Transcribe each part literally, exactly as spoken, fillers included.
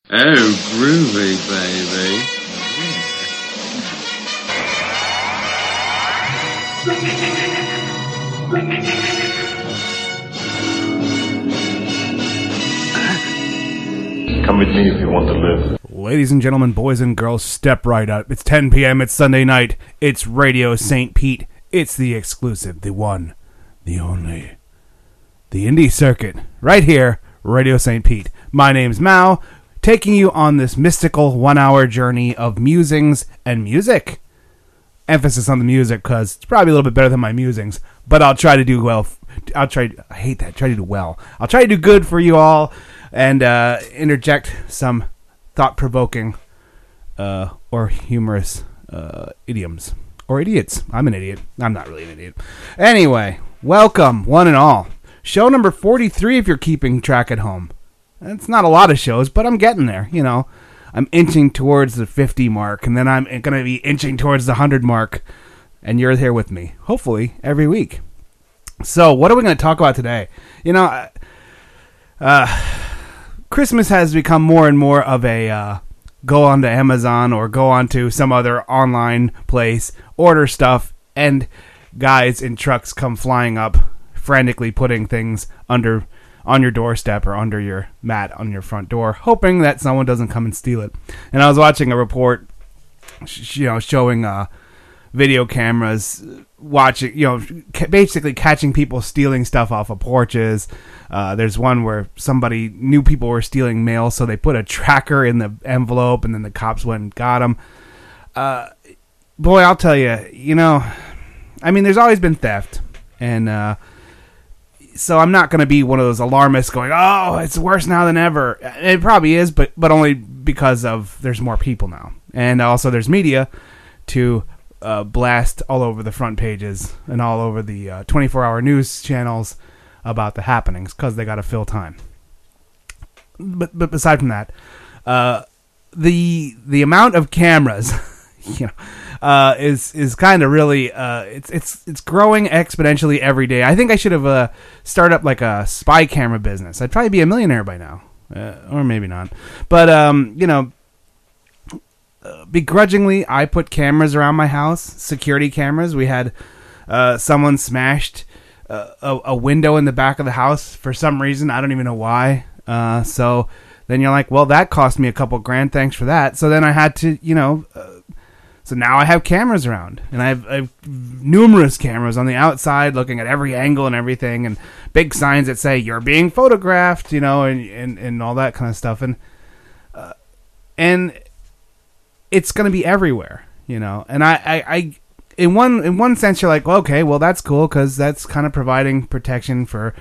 Oh, groovy, baby. Come with me if you want to live. Ladies and gentlemen, boys and girls, step right up. It's ten p.m., it's Sunday night. It's Radio Saint Pete. It's the exclusive, the one, the only, the indie circuit. Right here, Radio Saint Pete. My name's Mao, taking you on this mystical one-hour journey of musings and music. Emphasis on the music, because it's probably a little bit better than my musings, but I'll try to do well. I'll try, I hate that, try to do well. I'll try to do good for you all, and uh, interject some thought-provoking uh, or humorous uh, idioms. Or idiots. I'm an idiot. I'm not really an idiot. Anyway, welcome, one and all. Show number forty-three if you're keeping track at home. It's not a lot of shows, but I'm getting there, you know. I'm inching towards the fifty mark, and then I'm going to be inching towards the one hundred mark, and you're here with me, hopefully, every week. So, what are we going to talk about today? You know, uh, Christmas has become more and more of a uh, go onto Amazon or go onto some other online place, order stuff, and guys in trucks come flying up, frantically putting things under on your doorstep or under your mat on your front door, hoping that someone doesn't come and steal it. And I was watching a report, sh- you know, showing uh, video cameras watching, you know, ca- basically catching people stealing stuff off of porches. Uh, there's one where somebody knew people were stealing mail, so they put a tracker in the envelope, and then the cops went and got them. Uh, boy, I'll tell you, you know, I mean, there's always been theft, and uh, so I'm not going to be one of those alarmists going, oh, it's worse now than ever. It probably is, but, but only because of there's more people now. And also there's media to uh, blast all over the front pages and all over the uh, twenty-four hour news channels about the happenings because they got to fill time. But but aside from that, uh, the the amount of cameras, you know, uh, is is kind of really uh, it's it's it's growing exponentially every day. I think I should have uh, started up like a spy camera business. I'd probably be a millionaire by now, uh, or maybe not. But um, you know, uh, begrudgingly, I put cameras around my house, security cameras. We had uh, someone smashed uh, a, a window in the back of the house for some reason. I don't even know why. Uh, so then you're like, well, that cost me a couple grand. Thanks for that. So then I had to, you know. Uh, So now I have cameras around, and I have, I have numerous cameras on the outside looking at every angle and everything, and big signs that say, you're being photographed, you know, and, and, and all that kind of stuff. And uh, and it's going to be everywhere, you know. And I, I, I, in one in one sense, you're like, well, okay, well, that's cool, because that's kind of providing protection for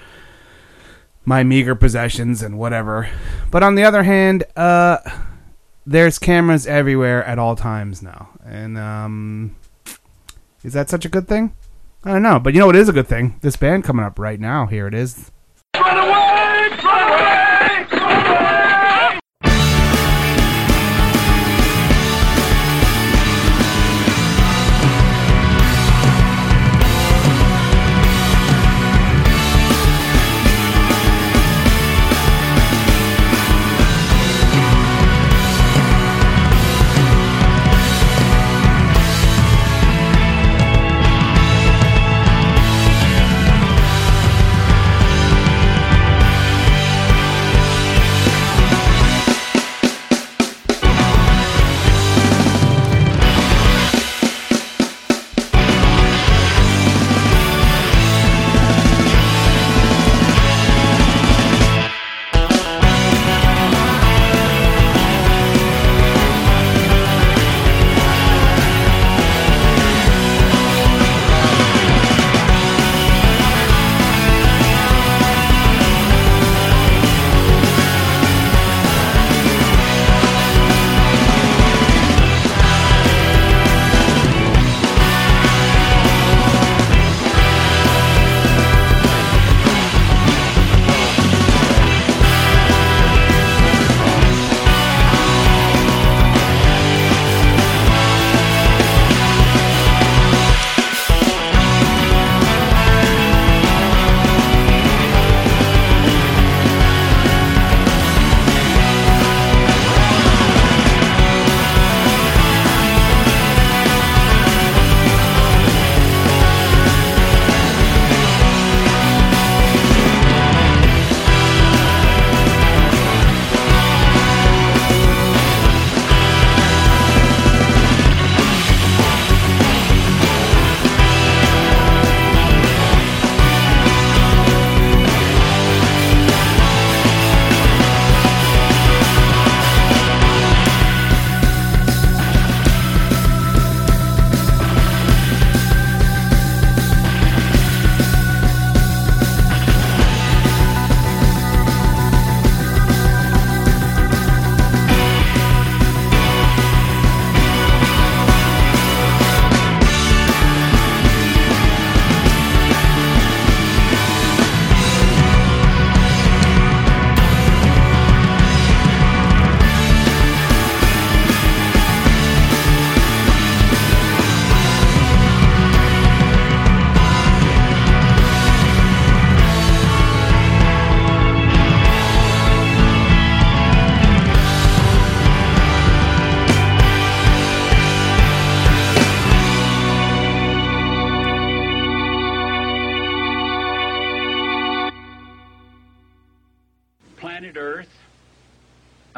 my meager possessions and whatever. But on the other hand, uh... there's cameras everywhere at all times now. And, um, is that such a good thing? I don't know. But you know what is a good thing? This band coming up right now. Here it is. Run away! Run away! Run away!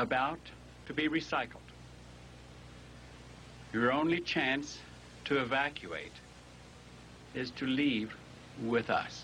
about to be recycled. Your only chance to evacuate is to leave with us.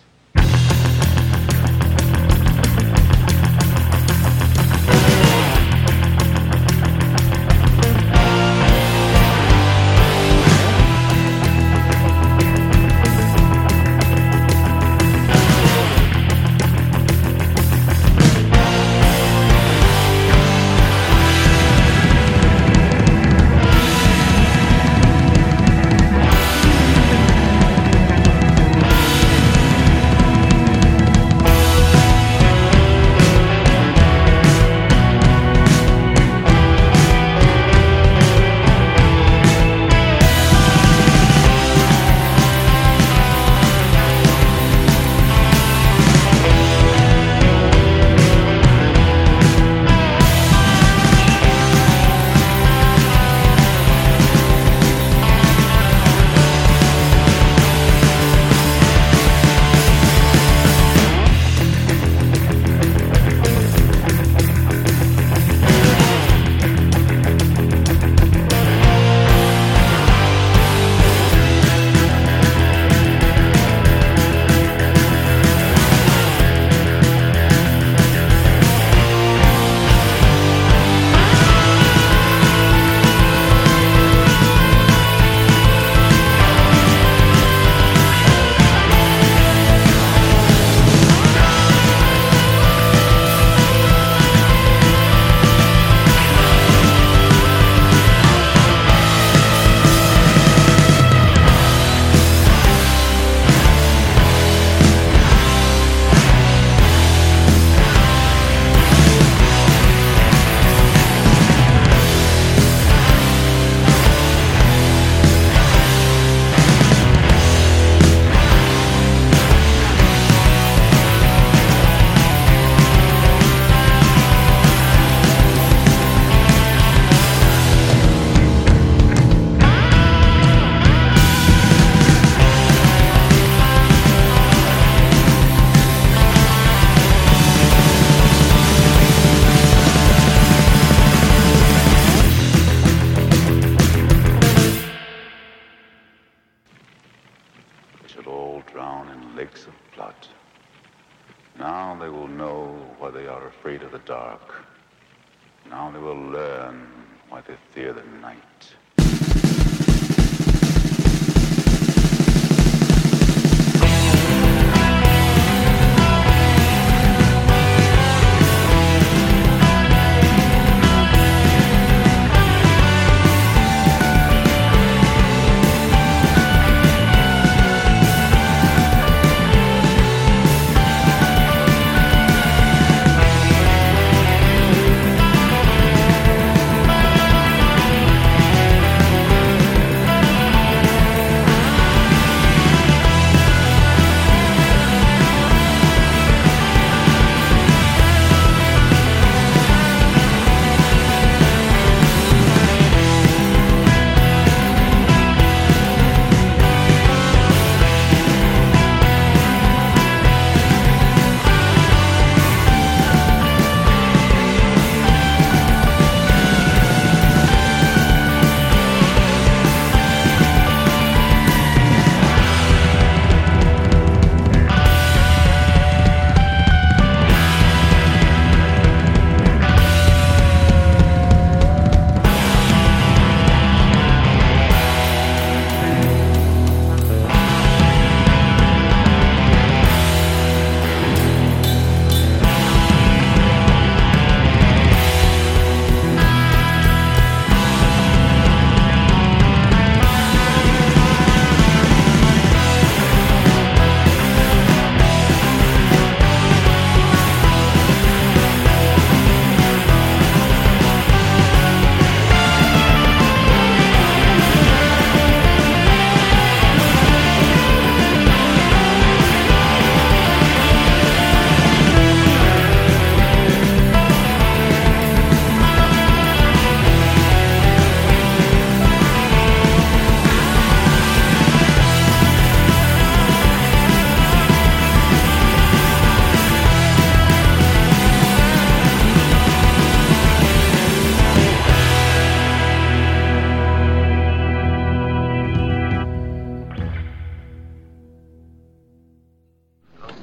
Now they will know why they are afraid of the dark. Now they will learn why they fear the night.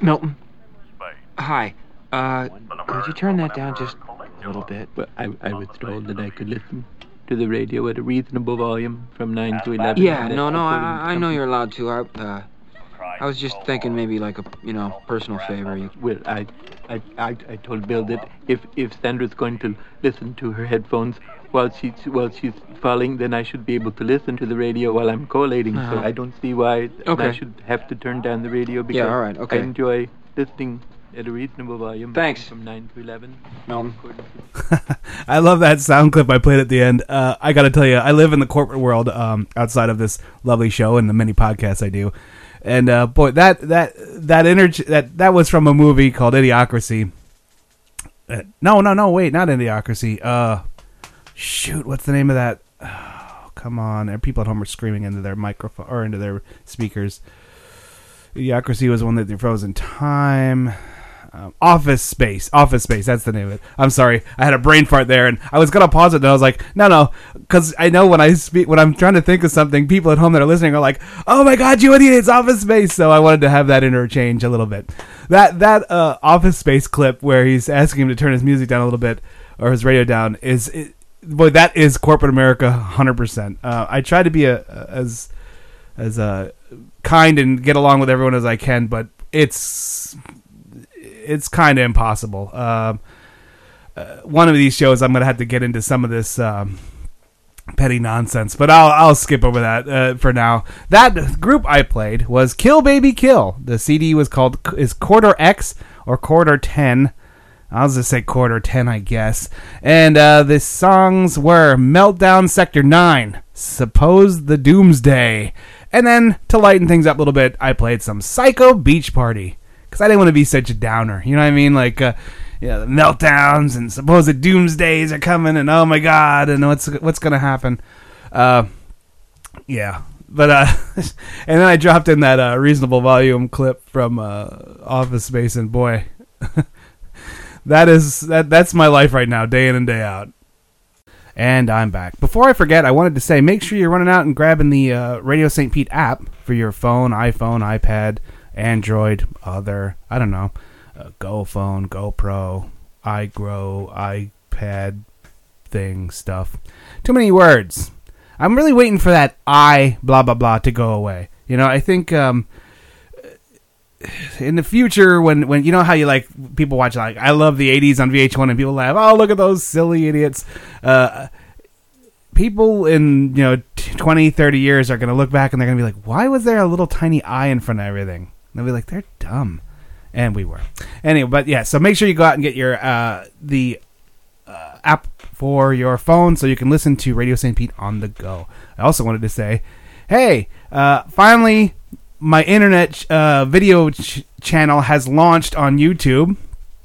Milton. Hi. Uh, could you turn that down just a little bit? Well, I, I was told that I could listen to the radio at a reasonable volume from nine to eleven. Yeah, no, no, I, I know you're allowed to. I, uh, I was just thinking maybe like a, you know, personal favor. You... Well, I, I, I, I told Bill that if, if Sandra's going to listen to her headphones while she's while she's falling, then I should be able to listen to the radio while I'm collating. Uh-huh. So I don't see why okay. I should have to turn down the radio because yeah, all right, okay. I enjoy listening at a reasonable volume. Thanks. From nine to eleven. Milton. I love that sound clip I played at the end. Uh, I got to tell you, I live in the corporate world um, outside of this lovely show and the many podcasts I do. And uh, boy, that that that energy that that was from a movie called Idiocracy. Uh, no, no, no, wait, not Idiocracy. Uh, shoot, what's the name of that? Oh, come on, and people at home are screaming into their microphone or into their speakers. Idiocracy was one that they froze in time. Um, Office Space. Office Space, that's the name of it. I'm sorry, I had a brain fart there, and I was going to pause it, and I was like, no, no, because I know when, I speak, when I'm trying to think of something, people at home that are listening are like, oh my god, you idiot, it's Office Space, so I wanted to have that interchange a little bit. That that uh, Office Space clip where he's asking him to turn his music down a little bit, or his radio down, is, it, boy, that is corporate America, one hundred percent. Uh, I try to be a, a, as, as uh, kind and get along with everyone as I can, but it's... it's kind of impossible. Um, uh, one of these shows, I'm going to have to get into some of this um, petty nonsense, but I'll I'll skip over that uh, for now. That group I played was Kill Baby Kill. The C D was called is Quarter X or Quarter ten. I'll just say Quarter ten, I guess. And uh, the songs were Meltdown Sector nine, Suppose the Doomsday, and then to lighten things up a little bit, I played some Psycho Beach Party. Because I didn't want to be such a downer, you know what I mean? Like, uh, you know, the meltdowns and supposed doomsdays are coming, and oh my god, and what's what's gonna happen? Uh, yeah, but uh, and then I dropped in that uh, reasonable volume clip from uh, Office Space, and boy, that is that that's my life right now, day in and day out. And I'm back. Before I forget, I wanted to say, make sure you're running out and grabbing the uh, Radio Saint Pete app for your phone, iPhone, iPad, Android, other, I don't know, uh, Go phone, GoPro, iGrow, iPad thing stuff. Too many words. I'm really waiting for that I blah blah blah to go away. You know, I think um, in the future when, when you know how you like people watch like I love the eighties on V H one and people laugh, oh look at those silly idiots. Uh, people in you know twenty, thirty years are going to look back and they're going to be like, why was there a little tiny I in front of everything? They'll be like, they're dumb. And we were. Anyway, but yeah, so make sure you go out and get your uh, the uh, app for your phone so you can listen to Radio Saint Pete on the go. I also wanted to say, hey, uh, finally, my internet uh, video ch- channel has launched on YouTube.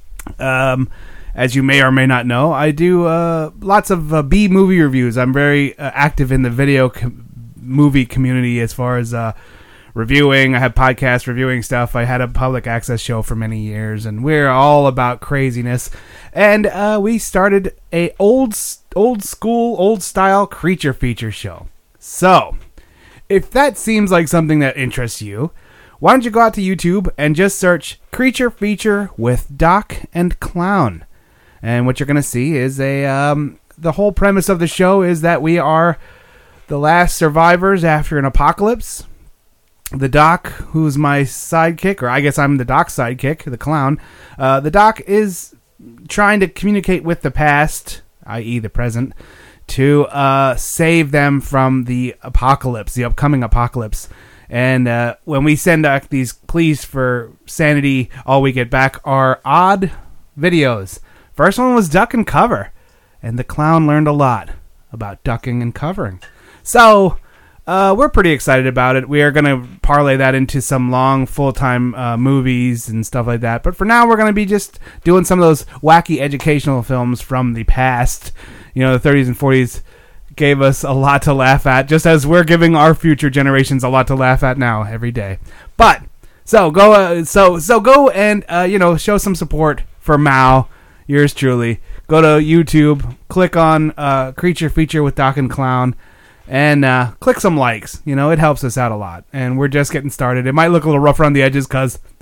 Um, as you may or may not know, I do uh, lots of uh, B movie reviews. I'm very uh, active in the video com- movie community as far as... Uh, reviewing. I have podcasts reviewing stuff. I had a public access show for many years, and we're all about craziness. And uh, we started a old, old school, old style creature feature show. So, if that seems like something that interests you, why don't you go out to YouTube and just search Creature Feature with Doc and Clown. And what you're going to see is a um, the whole premise of the show is that we are the last survivors after an apocalypse. The Doc, who's my sidekick, or I guess I'm the Doc's sidekick, the clown, uh, the Doc is trying to communicate with the past, that is the present, to uh, save them from the apocalypse, the upcoming apocalypse. And uh, when we send out these pleas for sanity, all we get back are odd videos. First one was duck and cover, and the clown learned a lot about ducking and covering. So... Uh, we're pretty excited about it. We are going to parlay that into some long, full-time uh, movies and stuff like that. But for now, we're going to be just doing some of those wacky educational films from the past. You know, the thirties and forties gave us a lot to laugh at, just as we're giving our future generations a lot to laugh at now every day. But so go, uh, so so go and uh, you know show some support for Mao, yours truly. Go to YouTube, click on uh, Creature Feature with Doc and Clown. And uh, click some likes. You know, it helps us out a lot. And we're just getting started. It might look a little rough around the edges because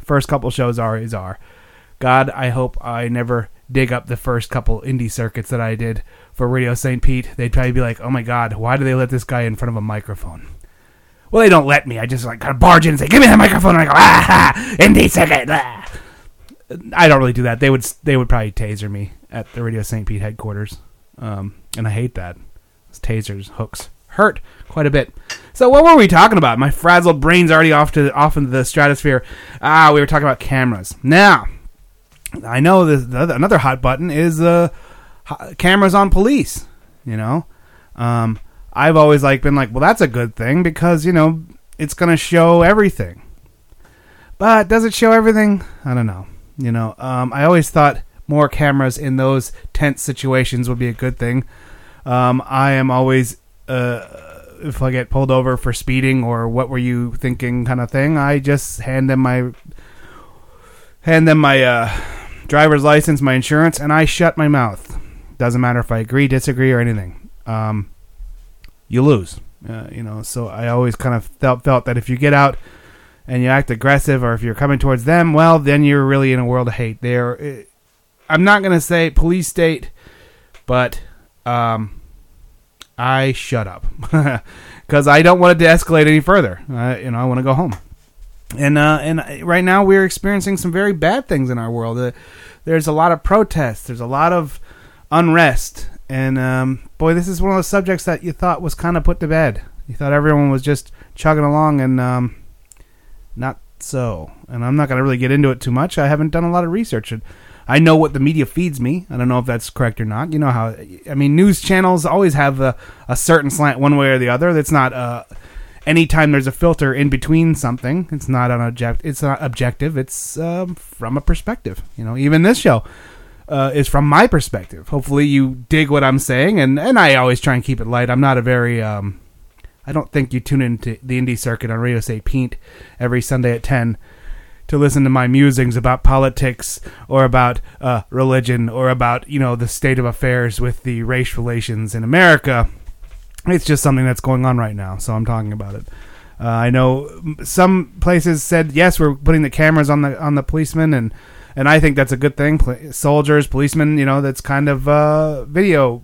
First couple shows always are. God, I hope I never dig up the first couple indie circuits that I did for Radio Saint Pete. They'd probably be like, oh my God, why do they let this guy in front of a microphone? Well, they don't let me. I just like kind of barge in and say, give me that microphone. And I go, ah, indie circuit. Ah. I don't really do that. They would they would probably taser me at the Radio Saint Pete headquarters. Um, and I hate that. Those tasers, hooks, hurt quite a bit. So what were we talking about? My frazzled brain's already off to off into the stratosphere. Ah, we were talking about cameras. Now, I know this, the other, another hot button is uh, cameras on police. You know, um, I've always like been like, well, that's a good thing because you know it's going to show everything. But does it show everything? I don't know. You know, um, I always thought more cameras in those tense situations would be a good thing. Um, I am always, uh, if I get pulled over for speeding or what were you thinking kind of thing, I just hand them my hand them my uh, driver's license, my insurance, and I shut my mouth. Doesn't matter if I agree, disagree, or anything. Um, you lose. Uh, you know, so I always kind of felt felt that if you get out and you act aggressive, or if you're coming towards them, well, then you're really in a world of hate. There, I'm not gonna say police state, but um, I shut up because I don't want it to escalate any further. Uh, you know, I want to go home. And uh, and right now we're experiencing some very bad things in our world. Uh, there's a lot of protests. There's a lot of unrest. And um, boy, this is one of those subjects that you thought was kind of put to bed. You thought everyone was just chugging along, and um, not so. And I'm not going to really get into it too much. I haven't done a lot of research. I know what the media feeds me. I don't know if that's correct or not. You know how, I mean, news channels always have a, a certain slant one way or the other. That's not, uh, anytime there's a filter in between something, it's not an object, it's not objective. It's um, from a perspective. You know, even this show uh, is from my perspective. Hopefully you dig what I'm saying. And, and I always try and keep it light. I'm not a very, um, I don't think you tune into the indie circuit on Radio Saint Pete every Sunday at ten to listen to my musings about politics or about uh, religion or about, you know, the state of affairs with the race relations in America. It's just something that's going on right now, so I'm talking about it. Uh, I know some places said, yes, we're putting the cameras on the on the policemen, and, and I think that's a good thing. Pol- soldiers, policemen, you know, that's kind of uh, video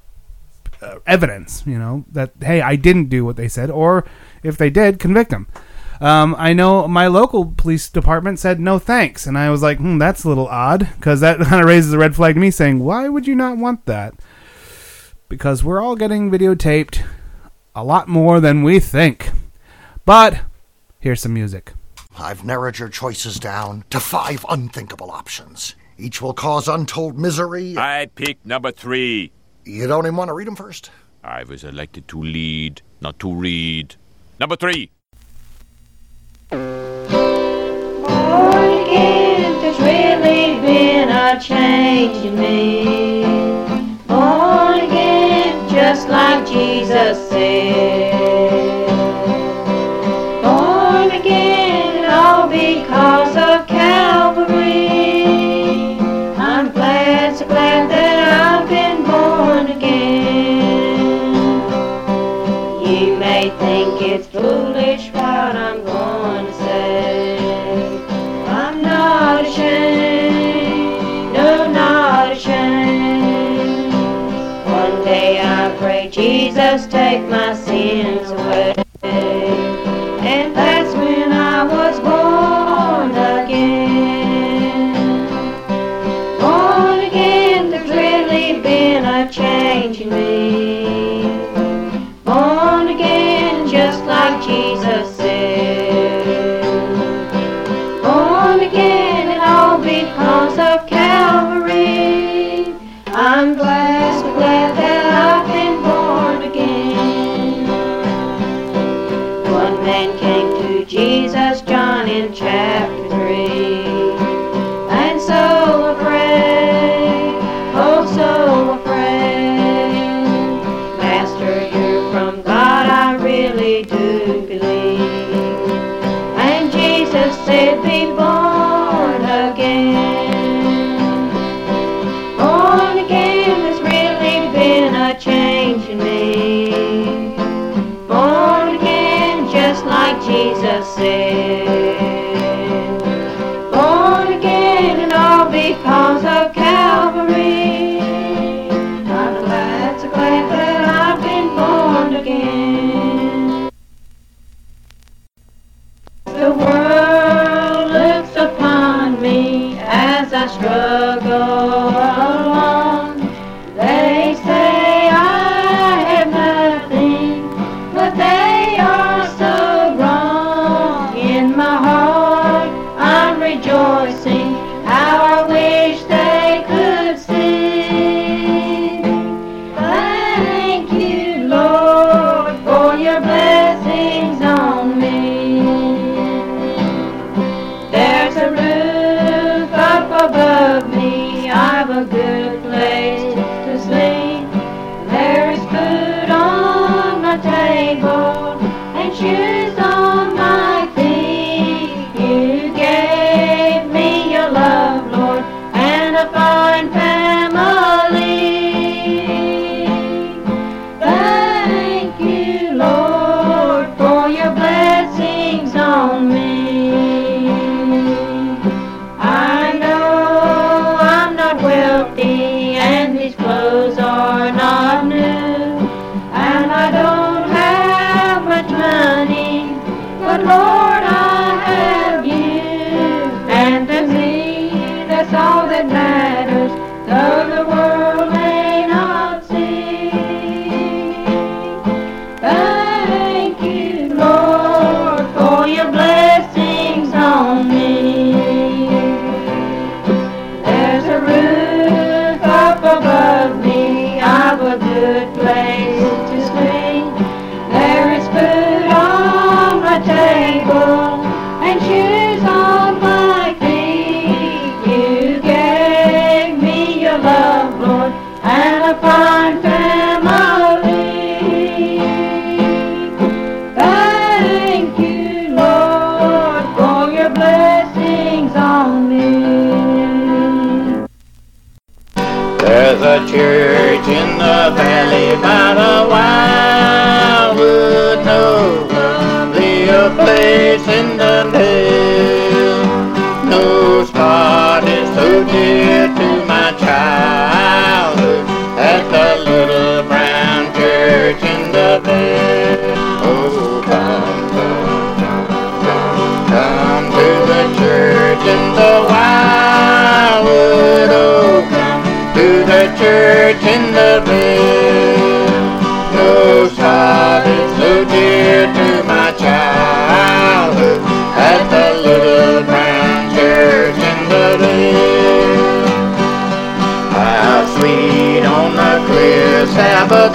uh, evidence, you know, that, hey, I didn't do what they said, or if they did, convict them. Um, I know my local police department said no thanks, and I was like, hmm, that's a little odd, because that kind of raises a red flag to me, saying, why would you not want that? Because we're all getting videotaped a lot more than we think. But here's some music. I've narrowed your choices down to five unthinkable options. Each will cause untold misery. I pick number three. You don't even want to read them first? I was elected to lead, not to read. Number three. Born again, there's really been a change in me. Born again, just like Jesus said. Born again, all because of Calvary. I'm glad, so glad that I've been born again. You may think it's foolish what I'm going to say. I'm not ashamed, no, not ashamed. One day I pray, Jesus, take my sins away. And that's when I was born again. Born again, there's really been a change in me. Born again, just like Jesus said. Born again, and all because of Calvary. I'm glad, so glad that I've been born again. One man came to Jesus, John in chapter three, and so afraid, oh so afraid. Master, you're from God, I really do believe. And Jesus said, be born again. Born again, there's really been a change in me. Born again, just like Jesus said.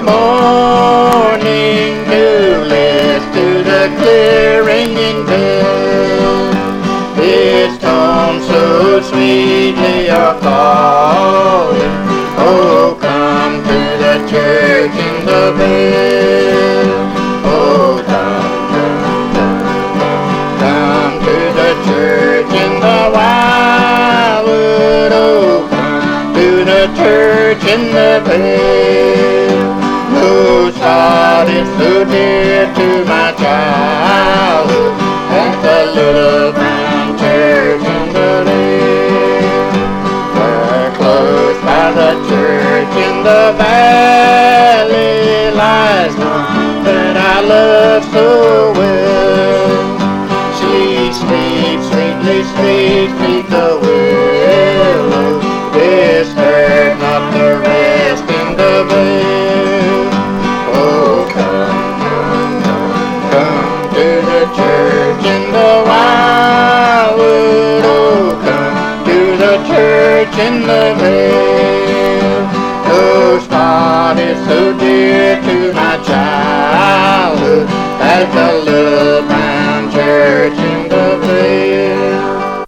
morning to listen to the clear ringing bell. Its tone so sweetly are calling, oh, come to the church in the bell. Oh, come, come, come, come to the church in the wildwood. Oh, come to the church in the bell. Whose heart is so dear to my childhood, at the little brown church in the lane. Where close by the church in the valley lies one that I love so well. She sleeps, sweetly sleeps, sleep the willow, disturb not the rest in the bell. Oh, come, come, come, come to the church in the wildwood. Oh, come to the church in the vale. Oh, spot is so dear to my childhood, as the little brown church in the vale.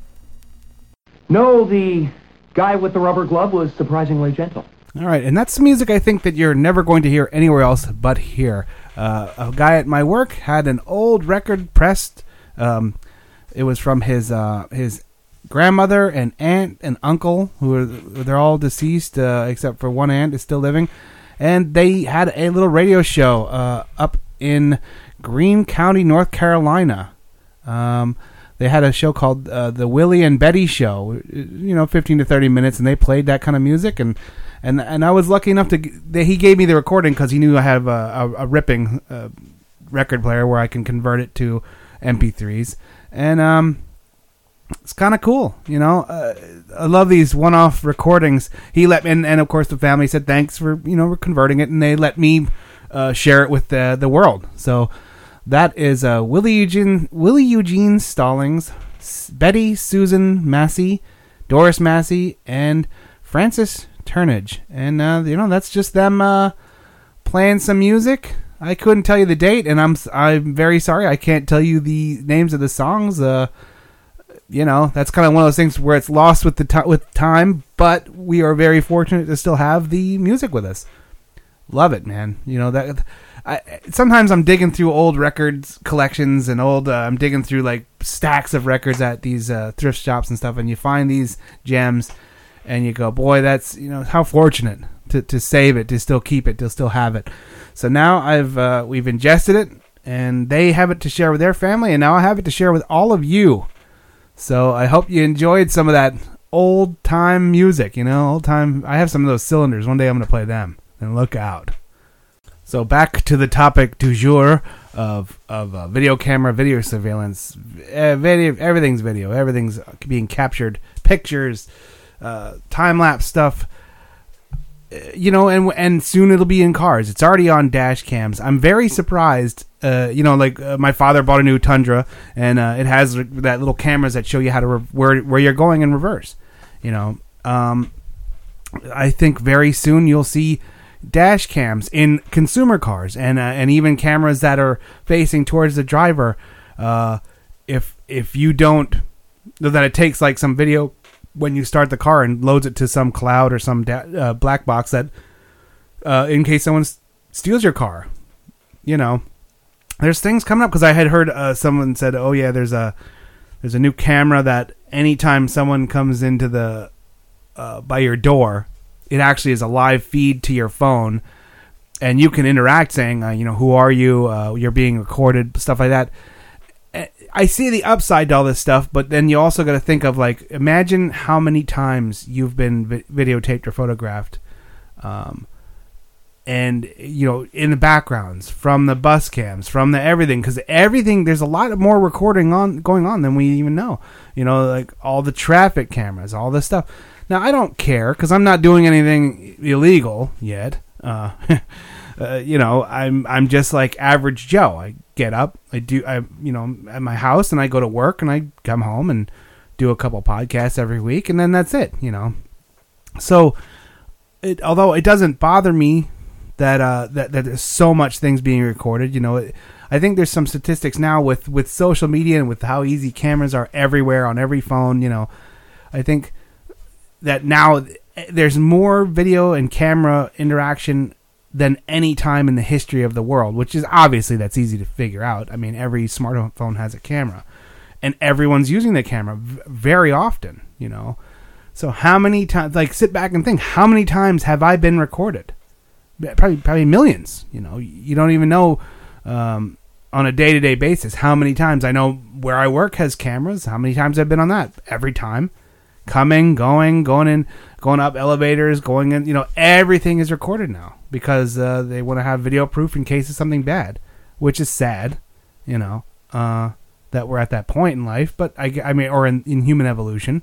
No, the guy with the rubber glove was surprisingly gentle. All right, and that's the music I think that you're never going to hear anywhere else but here. Uh, a guy at my work had an old record pressed. Um, it was from his uh, his grandmother and aunt and uncle, who are they're all deceased uh, except for one aunt is still living, and they had a little radio show uh, up in Greene County, North Carolina. Um, they had a show called uh, the Willie and Betty Show. You know, fifteen to thirty minutes, and they played that kind of music and. And and I was lucky enough to that he gave me the recording because he knew I have a, a, a ripping uh, record player where I can convert it to M P threes, and um, it's kind of cool, you know. Uh, I love these one-off recordings. He let me, and, and of course the family said thanks for you know converting it, and they let me uh, share it with the the world. So that is uh, Willie Eugene Willie Eugene Stallings, Betty Susan Massey, Doris Massey, and Francis Turnage, and uh, you know that's just them uh, playing some music. I couldn't tell you the date, and I'm I'm very sorry I can't tell you the names of the songs. Uh, you know that's kind of one of those things where it's lost with the t- with time. But we are very fortunate to still have the music with us. Love it, man. You know that. I, sometimes I'm digging through old records collections and old. Uh, I'm digging through like stacks of records at these uh, thrift shops and stuff, and you find these gems. And you go, boy, that's, you know, how fortunate to, to save it, to still keep it, to still have it. So now I've uh, we've ingested it, and they have it to share with their family, and now I have it to share with all of you. So I hope you enjoyed some of that old-time music, you know, old-time. I have some of those cylinders. One day I'm going to play them, and look out. So back to the topic du jour of of uh, video camera, video surveillance. Uh, video, everything's video. Everything's being captured. Pictures. Uh, time-lapse stuff, you know, and and soon it'll be in cars. It's already on dash cams. I'm very surprised, uh, you know, like uh, my father bought a new Tundra, and uh, it has that little cameras that show you how to re- where where you're going in reverse. You know, um, I think very soon you'll see dash cams in consumer cars, and uh, and even cameras that are facing towards the driver. Uh, if if you don't, that it takes like some video when you start the car and loads it to some cloud or some da- uh, black box that uh, in case someone s- steals your car, you know, there's things coming up because I had heard uh, someone said, oh yeah, there's a there's a new camera that anytime someone comes into the uh, by your door, it actually is a live feed to your phone, and you can interact saying, uh, you know, who are you? Uh, you're being recorded, stuff like that. I see the upside to all this stuff, but then you also got to think of, like, imagine how many times you've been vi- videotaped or photographed, um, and, you know, in the backgrounds, from the bus cams, from the everything, because everything, there's a lot more recording on going on than we even know. You know, like, all the traffic cameras, all this stuff. Now, I don't care, because I'm not doing anything illegal yet. Uh, uh, you know, I'm I'm just like average Joe. I get up, I do, I you know, at my house, and I go to work, and I come home and do a couple podcasts every week, and then that's it. You know, so it, although it doesn't bother me that uh, that that there's so much things being recorded. You know, it, I think there's some statistics now with, with social media and with how easy cameras are everywhere on every phone. You know, I think that now there's more video and camera interaction than any time in the history of the world, which is obviously that's easy to figure out. I mean, every smartphone has a camera, and everyone's using the camera v- very often. You know, so how many times? Like, sit back and think, how many times have I been recorded? Probably, probably millions. You know, you don't even know. Um, on a day-to-day basis, how many times I know where I work has cameras, how many times I've been on that. Every time, coming, going, going in, going up elevators, going in, you know, everything is recorded now because uh, they want to have video proof in case of something bad, which is sad, you know, uh, that we're at that point in life, but I, I mean, or in, in human evolution.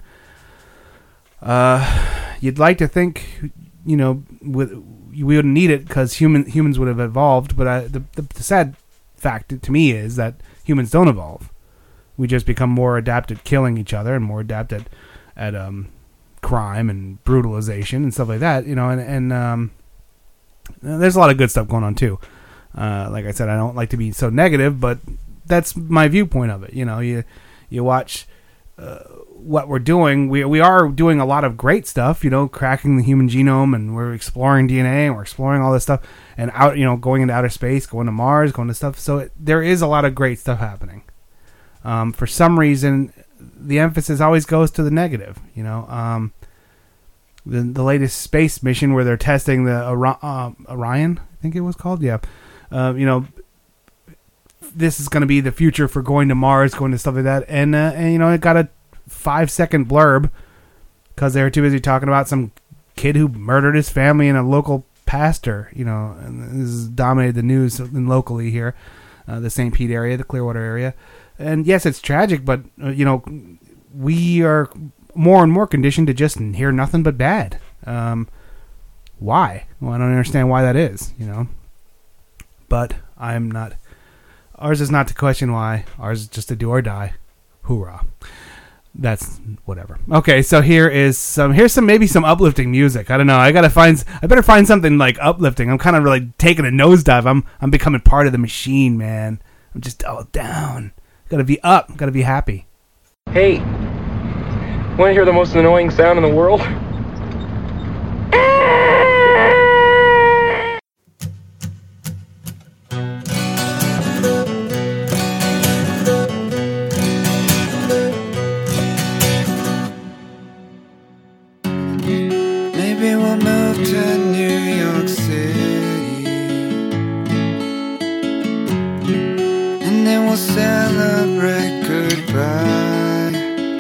Uh, you'd like to think, you know, with, we wouldn't need it because human, humans would have evolved, but I, the, the, the sad fact to me is that humans don't evolve. We just become more adept at killing each other and more adept at, at um, crime and brutalization and stuff like that. You know, and, and um, there's a lot of good stuff going on too. Uh, like I said, I don't like to be so negative, but that's my viewpoint of it. You know, you you watch uh, what we're doing. We we are doing a lot of great stuff. You know, cracking the human genome, and we're exploring D N A, and we're exploring all this stuff. And out, you know, going into outer space, going to Mars, going to stuff. So it, there is a lot of great stuff happening. Um, for some reason, the emphasis always goes to the negative. You know, um, the the latest space mission where they're testing the Ori- uh, Orion, I think it was called. Yeah, uh, you know, this is going to be the future for going to Mars, going to stuff like that. And uh, and you know, it got a five second blurb because they were too busy talking about some kid who murdered his family and a local pastor, you know, and this has dominated the news locally here, uh, the Saint Pete area, the Clearwater area. And yes, it's tragic, but, uh, you know, we are more and more conditioned to just hear nothing but bad. Um, why? Well, I don't understand why that is, you know. But I'm not, ours is not to question why. Ours is just to do or die. Hoorah. That's whatever. Okay, so here is some, here's some, maybe some uplifting music. I don't know. I gotta find, I better find something like uplifting. I'm kind of really taking a nosedive. I'm, I'm becoming part of the machine, man. I'm just all down. Gotta be up. Gotta be happy. Hey, wanna hear the most annoying sound in the world? Maybe we'll move to New York City, and then we'll celebrate goodbye.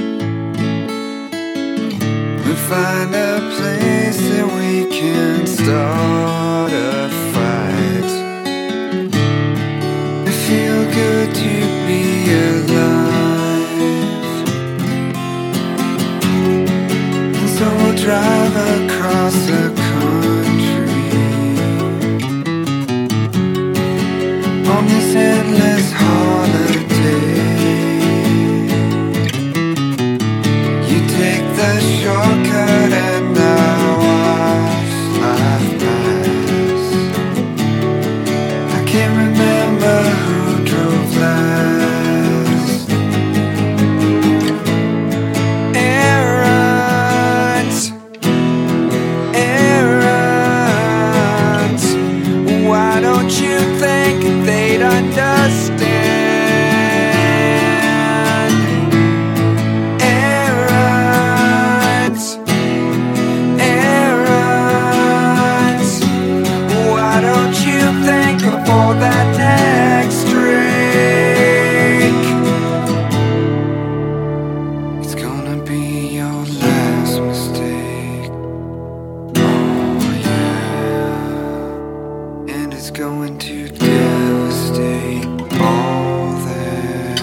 We'll find a place that we can start a fight. It feels good to be alive, and so we'll drive across the country on this endless holiday. You take the shortcut and I watch life pass. I can't remember who drove last. Errands, errands. Why don't you think they'd understand? Errands, errands. Why don't you think before that next drink? It's gonna be your last mistake. Oh yeah. And it's going to devastate all that.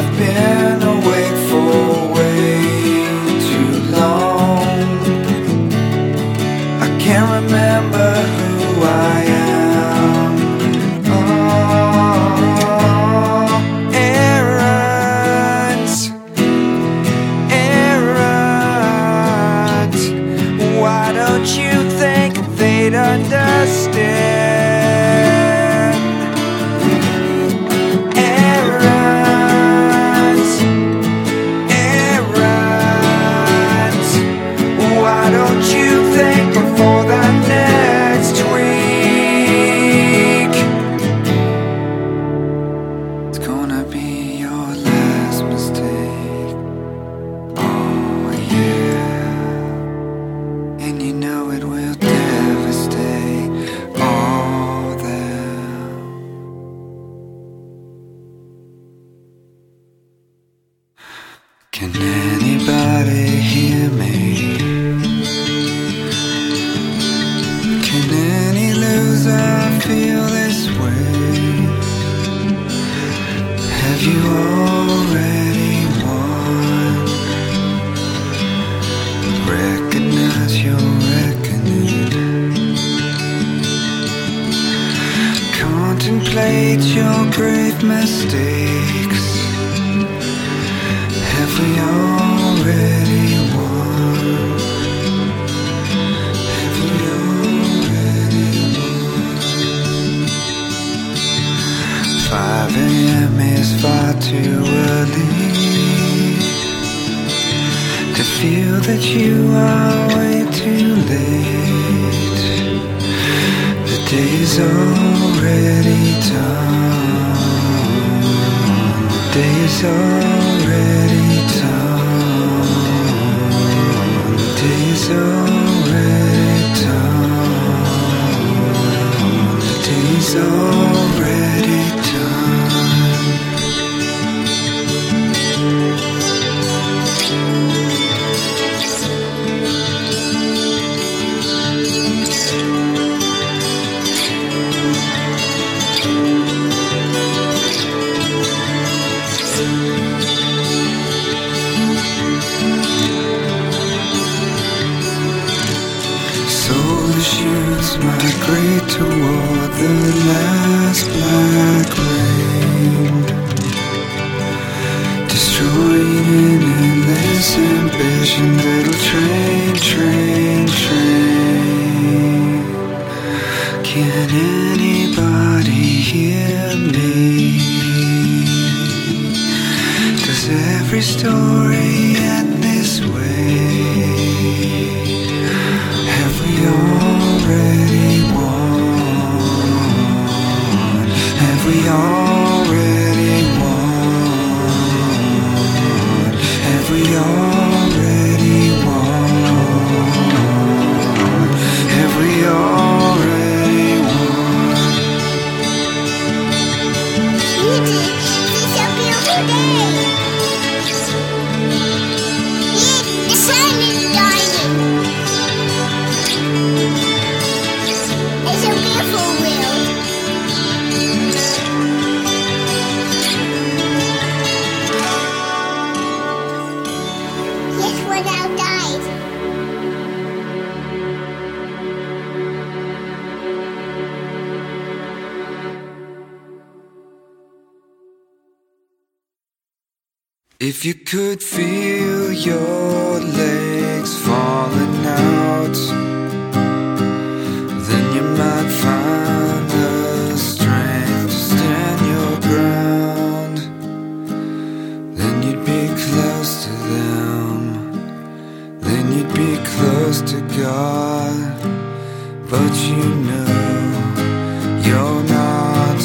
I've been awake for way too long. I can't remember who I am. Oh, errant, errant. Why don't you think they'd understand? Errant, errant. Why don't you think before the next week? It's gonna be your last mistake. Oh yeah. And you know it will devastate all them. Can anybody hear me? Can any loser feel this way? Have you already won? Recognize your reckoning. Contemplate your grave mistakes. Have we already won? Have we already won? five a m is far too early to feel that you are way too late. The day is already done. The day is already done. The day is already done. The day is already done. Solar shoots migrate toward the last black rain, destroying an endless ambition. Little train, train, train. Can anybody hear me? Does every story end this way? Have we already won? Have we already won? Have we already won? Have we already won? Sweetie, it's a beautiful day. The sun is shining. It's a beautiful world. Yes, when I died. If you could feel your legs falling out, then you might find the strength to stand your ground. Then you'd be close to them. Then you'd be close to God. But you know you're not.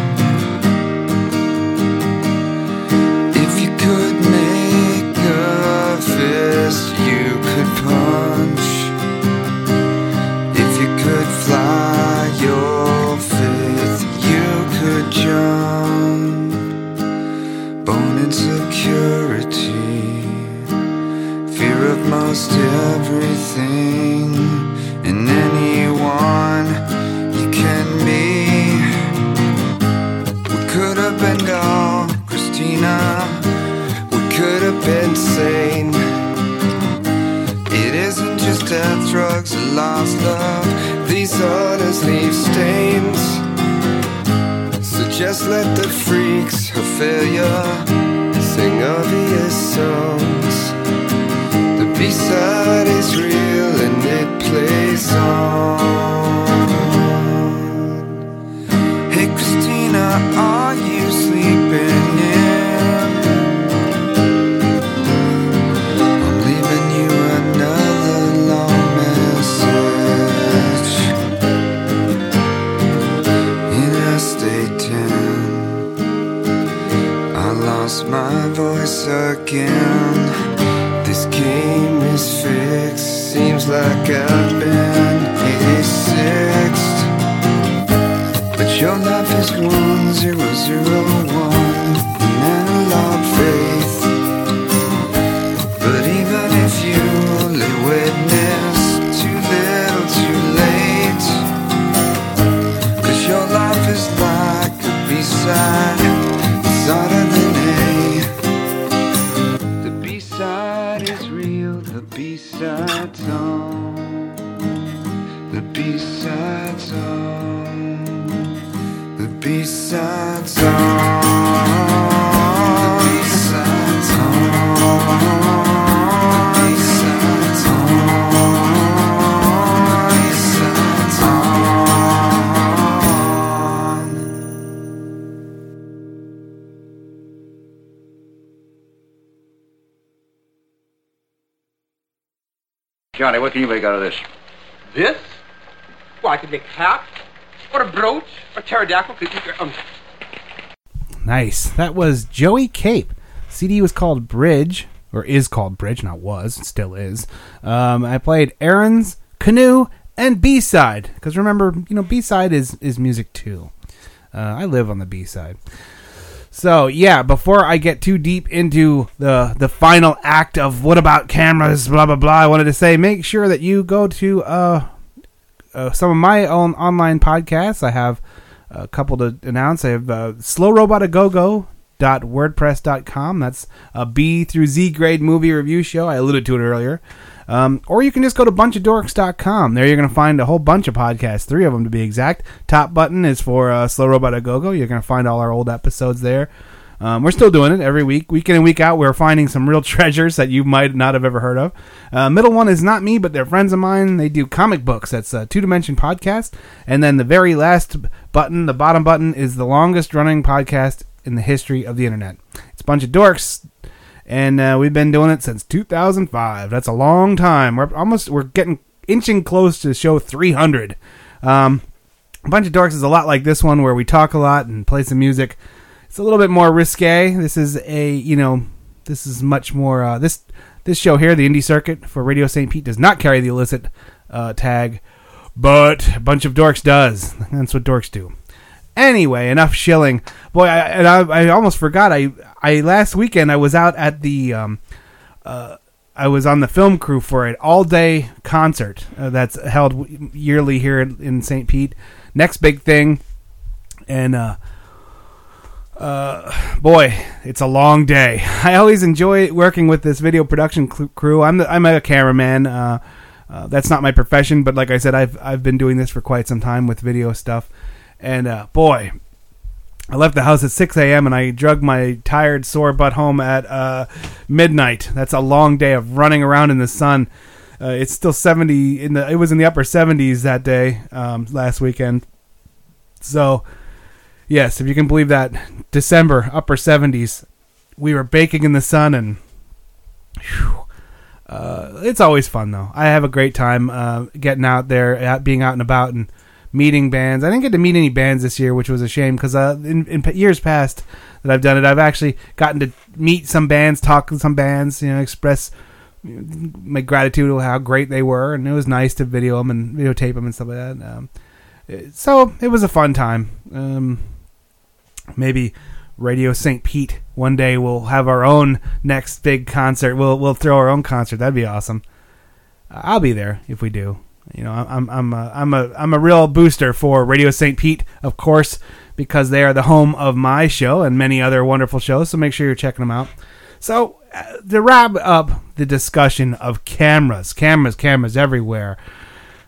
If you could make a fist you could punch, if you could fly your fifth you could jump. Bone insecurity, fear of most everything and anyone you can be. We could have been gone, Christina. lost love. These orders leave stains. So just let the freaks of failure sing obvious songs. The B-side is real and it plays on. Hey Christina, are you sleeping in? I'm leaving you another long message. Interstate ten, I lost my voice again. This game is fixed, seems like I've been eighty-sixed. But your life is one zero zero one, an analog faith. But even if you only witness too little too late, 'cause your life is like a B-side, it's harder than A. The B-side is real, the B-side's on. The B-side's on. The B-side's on. The B-side's on. The B-side's on. The B-side's on. Johnny, what can you make out of this? This? Well, I could make a hat, or a brooch, or pterodactyl. Um. Nice. That was Joey Cape. C D was called Bridge, or is called Bridge, not was, still is. Um, I played Aaron's, Canoe, and B-side. Because remember, you know, B-side is, is music too. Uh, I live on the B-side. So, yeah, before I get too deep into the the final act of What About Cameras, blah, blah, blah, I wanted to say, make sure that you go to uh, uh, some of my own online podcasts. I have a couple to announce. I have uh, slow robot a go go dot wordpress dot com. That's a B through Z grade movie review show. I alluded to it earlier. Um, or you can just go to bunch of dorks dot com. There you're going to find a whole bunch of podcasts, three of them to be exact. Top button is for uh, Slow Robot a Go-Go. You're going to find all our old episodes there. Um, we're still doing it every week. Week in and week out, we're finding some real treasures that you might not have ever heard of. Uh, middle one is not me, but they're friends of mine. They do comic books. That's a Two Dimension Podcast. And then the very last button, the bottom button, is the longest running podcast in the history of the internet. It's a bunch of dorks. And uh, we've been doing it since two thousand five. That's a long time. We're almost we're getting inching close to show three hundred. Um, a bunch of dorks is a lot like this one, where we talk a lot and play some music. It's a little bit more risque. This is a you know this is much more uh, this this show here, the Indie Circuit for Radio Saint Pete, does not carry the illicit uh, tag, but a bunch of dorks does. That's what dorks do. Anyway, enough shilling. Boy, I, and I, I almost forgot. I, I last weekend I was out at the, um, uh, I was on the film crew for an all-day concert uh, that's held yearly here in Saint Pete. Next big thing, and uh, uh, boy, it's a long day. I always enjoy working with this video production cl- crew. I'm the, I'm a cameraman. Uh, uh, that's not my profession, but like I said, I've I've been doing this for quite some time with video stuff. And, uh, boy, I left the house at six a.m. and I drug my tired, sore butt home at uh, midnight. That's a long day of running around in the sun. Uh, it's still seventy in the. It was in the upper seventies that day, um, last weekend. So, yes, if you can believe that, December, upper seventies. We were baking in the sun, and whew, uh, it's always fun, though. I have a great time uh, getting out there, being out and about, and meeting bands. I didn't get to meet any bands this year, which was a shame, because uh, in, in years past that I've done it, I've actually gotten to meet some bands, talk to some bands, you know, express my gratitude of how great they were, and it was nice to video them and videotape them and stuff like that. Um, so it was a fun time. Um, maybe Radio Saint Pete one day we'll have our own next big concert. We'll we'll throw our own concert. That'd be awesome. I'll be there if we do. You know, I'm I'm a, I'm a I'm a real booster for Radio Saint Pete, of course, because they are the home of my show and many other wonderful shows. So make sure you're checking them out. So uh, to wrap up the discussion of cameras, cameras, cameras everywhere.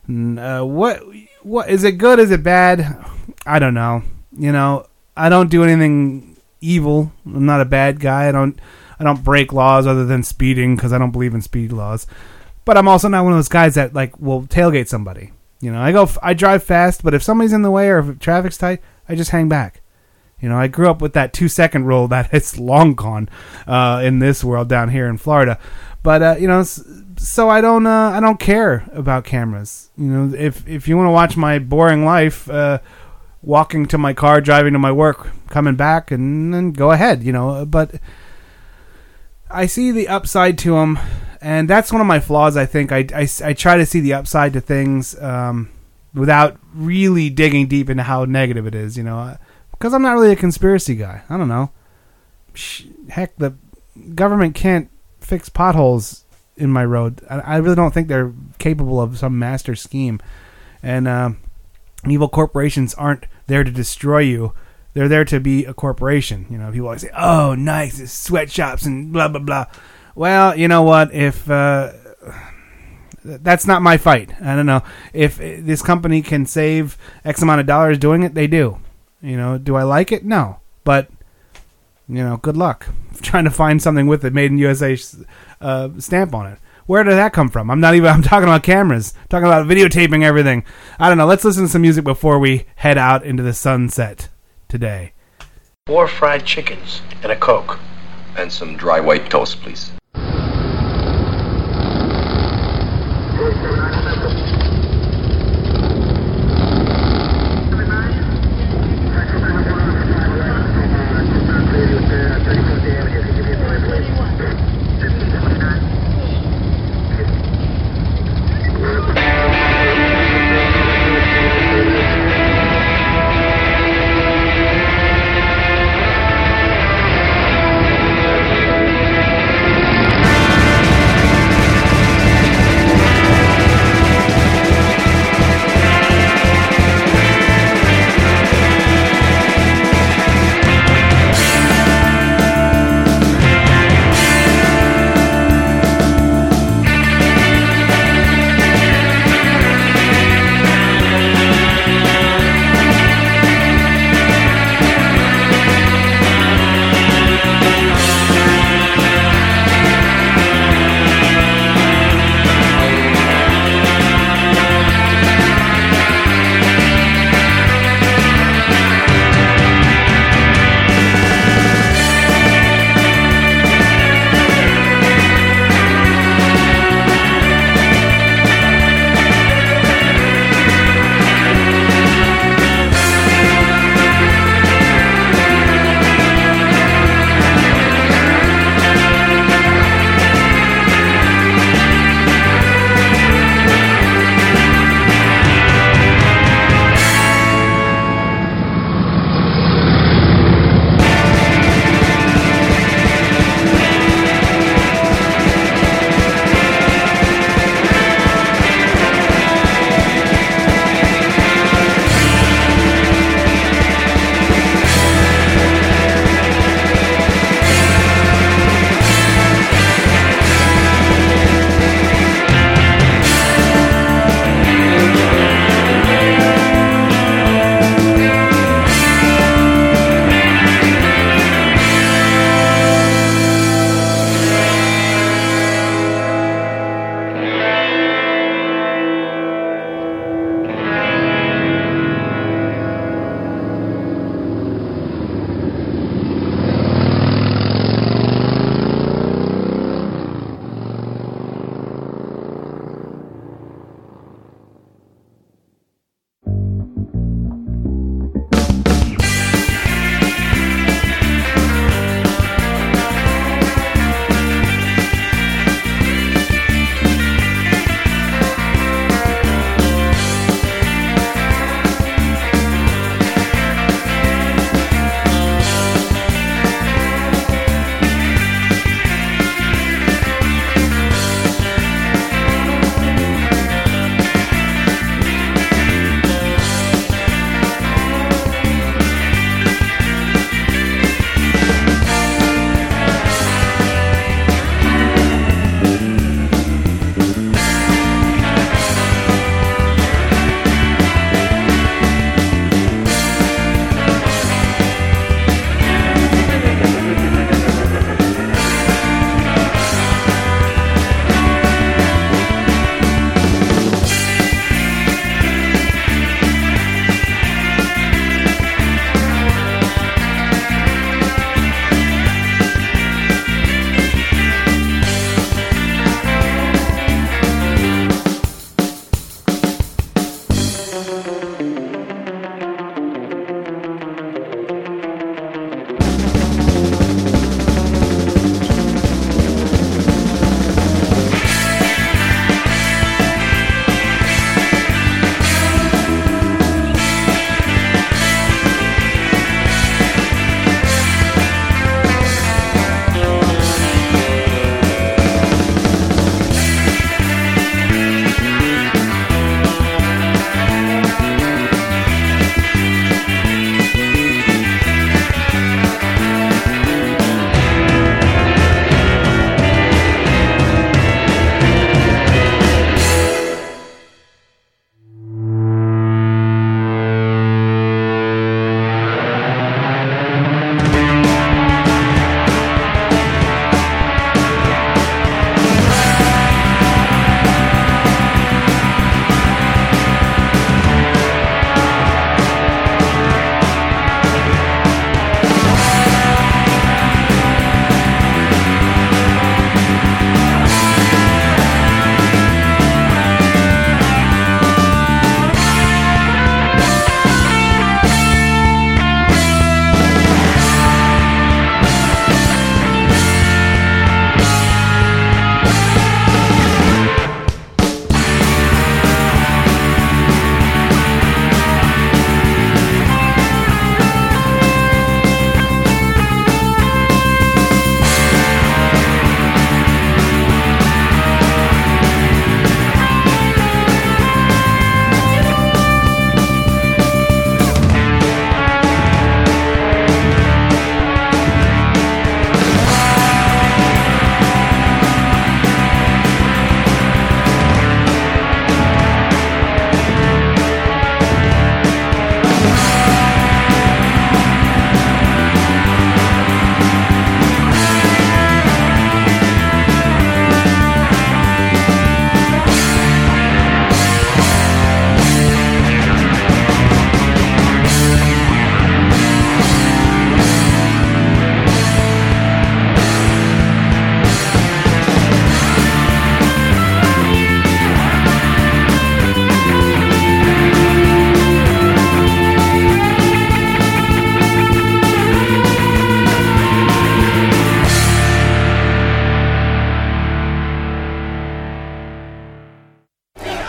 Uh, what what is it good? Is it bad? I don't know. You know, I don't do anything evil. I'm not a bad guy. I don't I don't break laws other than speeding because I don't believe in speed laws. But I'm also not one of those guys that like will tailgate somebody. You know, I go I drive fast, but if somebody's in the way or if traffic's tight, I just hang back. You know, I grew up with that two second rule that it's long gone uh, in this world down here in Florida. But uh, you know, so I don't uh, I don't care about cameras. You know, if if you want to watch my boring life, uh, walking to my car, driving to my work, coming back, and then go ahead. You know, but I see the upside to them, and that's one of my flaws. I think I, I, I try to see the upside to things um, without really digging deep into how negative it is. You know, because I'm not really a conspiracy guy. I don't know. Heck, the government can't fix potholes in my road. I, I really don't think they're capable of some master scheme. And uh, evil corporations aren't there to destroy you. They're there to be a corporation. You know, people always say, "Oh, nice, it's sweatshops and blah blah blah." Well, you know what? If uh, that's not my fight. I don't know if this company can save X amount of dollars doing it. They do. You know, do I like it? No, but you know, good luck trying to find something with a Made in U S A uh, stamp on it. Where did that come from? I'm not even. I'm talking about cameras. I'm talking about videotaping everything. I don't know. Let's listen to some music before we head out into the sunset today. Four fried chickens and a Coke. And some dry white toast, please.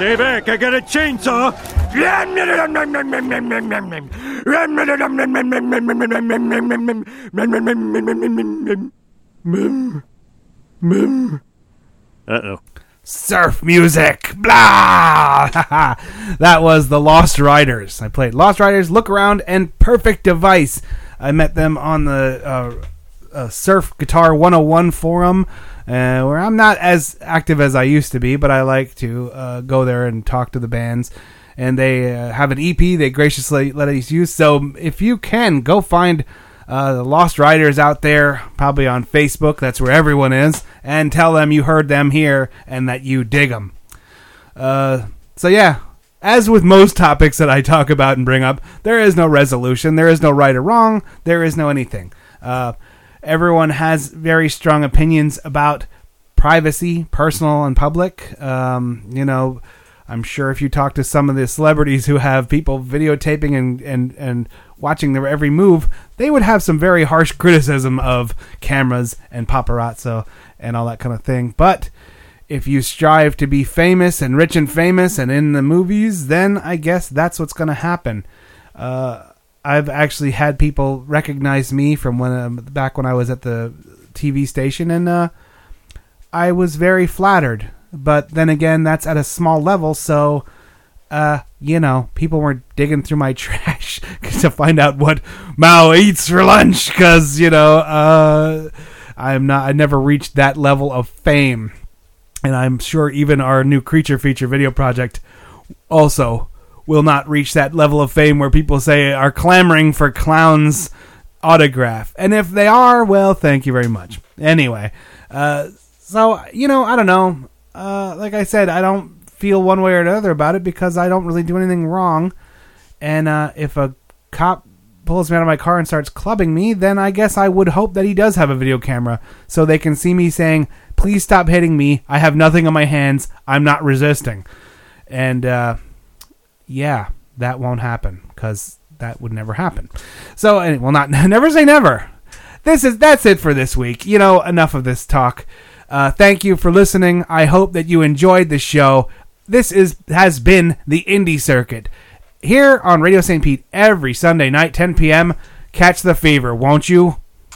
Stay back, I got a chainsaw. Uh-oh. Surf music, blah! That was the Lost Riders. I played Lost Riders, Look Around, and Perfect Device. I met them on the uh, uh, Surf Guitar one oh one forum, uh, where I'm not as active as I used to be, but I like to uh, go there and talk to the bands. And they uh, have an E P they graciously let us use. So if you can, go find uh, the Lost Riders out there, probably on Facebook. That's where everyone is. And tell them you heard them here and that you dig them. Uh, so yeah, as with most topics that I talk about and bring up, there is no resolution. There is no right or wrong. There is no anything. Uh, everyone has very strong opinions about privacy, personal and public. Um, you know, I'm sure if you talk to some of the celebrities who have people videotaping and, and, and watching their every move, they would have some very harsh criticism of cameras and paparazzo and all that kind of thing. But if you strive to be famous and rich and famous and in the movies, then I guess that's what's going to happen. Uh, I've actually had people recognize me from when uh, back when I was at the T V station, and uh, I was very flattered. But then again, that's at a small level, so, uh, you know, people weren't digging through my trash to find out what Mao eats for lunch, because, you know, uh, I'm not, I never reached that level of fame. And I'm sure even our new Creature Feature video project also will not reach that level of fame where people say are clamoring for Clown's autograph. And if they are, well, thank you very much. Anyway, uh, so, you know, I don't know. Uh, like I said, I don't feel one way or another about it because I don't really do anything wrong. And uh, if a cop pulls me out of my car and starts clubbing me, then I guess I would hope that he does have a video camera so they can see me saying, please stop hitting me. I have nothing on my hands. I'm not resisting. And uh, yeah, that won't happen because that would never happen. So, well, not never say never. This is that's it for this week. You know, enough of this talk. Uh, thank you for listening. I hope that you enjoyed the show. This is has been the Indie Circuit here on Radio Saint Pete every Sunday night, ten p.m. Catch the fever, won't you?